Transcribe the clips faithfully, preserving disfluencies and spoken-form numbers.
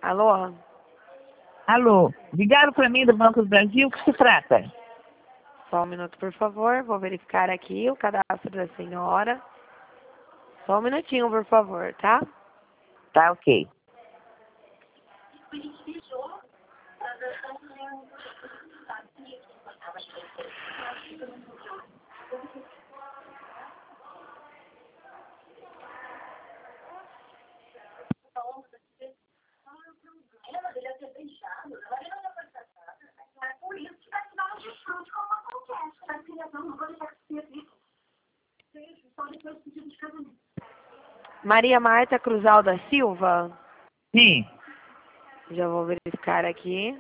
Alô? Alô, ligaram para mim do Banco do Brasil, o que se trata? Só um minuto, por favor. Vou verificar aqui o cadastro da senhora. Só um minutinho, por favor, tá? Tá, ok. Maria Marta Cruzal da Silva? Sim. Já vou verificar aqui.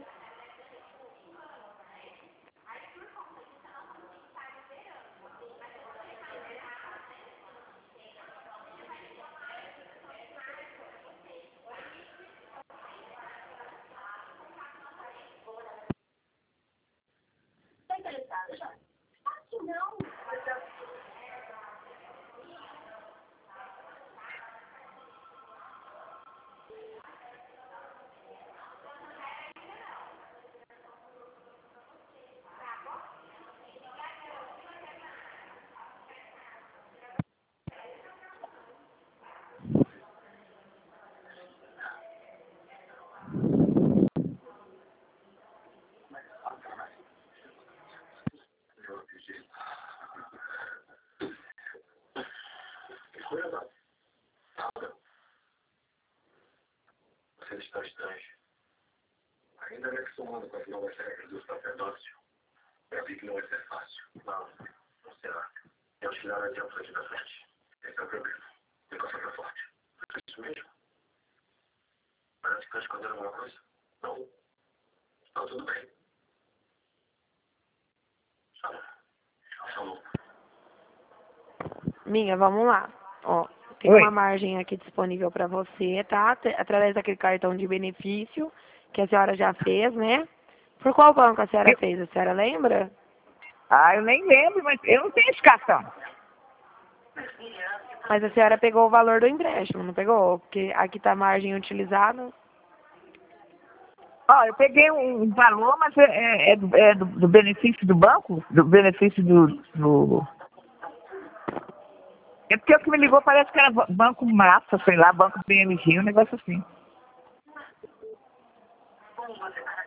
Você está distante. Ainda me acostumando com as novas regras do sacerdócio. Eu vi que não vai ser fácil. Não, não será. Eu te dar adiante aqui na frente. Esse é o problema. Tem que ser forte. É isso mesmo? Parece que está escondendo alguma coisa? Não? Está tudo bem. Chama. Chama. Minha, vamos lá. Ó, tem Oi. uma margem aqui disponível para você, tá? T- Através daquele cartão de benefício que a senhora já fez, né? Por qual banco a senhora Eu... fez? A senhora lembra? Ah, eu nem lembro, mas eu não tenho esse cartão. Mas a senhora pegou o valor do empréstimo, não pegou? Porque aqui tá a margem utilizada. Ó, eu peguei um valor, mas é, é, é do, é do, do benefício do banco? Do benefício do, do... É porque o que me ligou parece que era Banco Massa, sei lá, Banco B M G, um negócio assim.